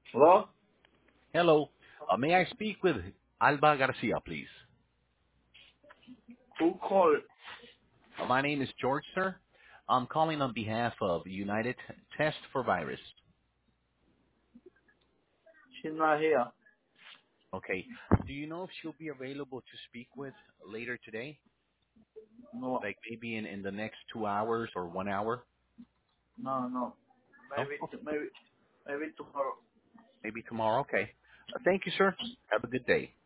Hello? Hello. May I speak with Alba Garcia, please? Who called? My name is George, sir. I'm calling on behalf of United Test for Virus. She's not here. Okay. Do you know if she'll be available to speak with later today? No, Like maybe in the next 2 hours or 1 hour? no. No? Maybe, Oh, maybe tomorrow. maybe tomorrow. Okay. Thank you, sir. Have a good day.